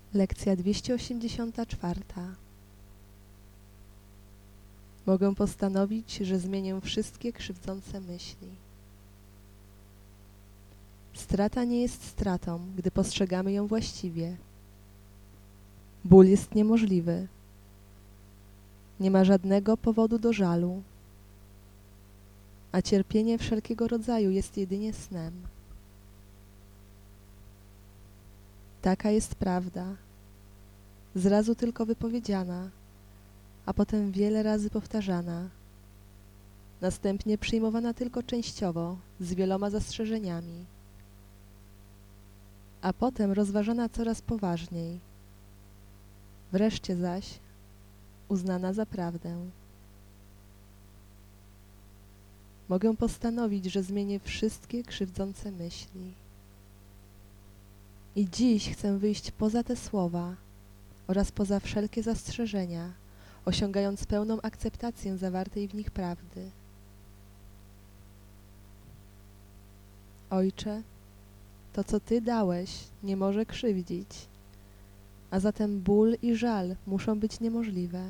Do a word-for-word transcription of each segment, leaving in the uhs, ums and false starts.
Lekcja dwieście osiemdziesiąta cztery. Mogę postanowić, że zmienię wszystkie krzywdzące myśli. Strata nie jest stratą, gdy postrzegamy ją właściwie. Ból jest niemożliwy. Nie ma żadnego powodu do żalu, a cierpienie wszelkiego rodzaju jest jedynie snem. Taka jest prawda, zrazu tylko wypowiedziana, a potem wiele razy powtarzana, następnie przyjmowana tylko częściowo, z wieloma zastrzeżeniami, a potem rozważana coraz poważniej, wreszcie zaś uznana za prawdę. Mogę postanowić, że zmienię wszystkie krzywdzące myśli. I dziś chcę wyjść poza te słowa oraz poza wszelkie zastrzeżenia, osiągając pełną akceptację zawartej w nich prawdy. Ojcze, to, co Ty dałeś, nie może krzywdzić, a zatem ból i żal muszą być niemożliwe.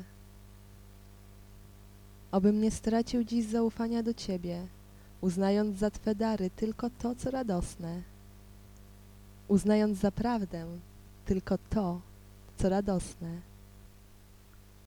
Obym nie stracił dziś zaufania do Ciebie, uznając za Twe dary tylko to, co radosne, uznając za prawdę tylko to, co radosne.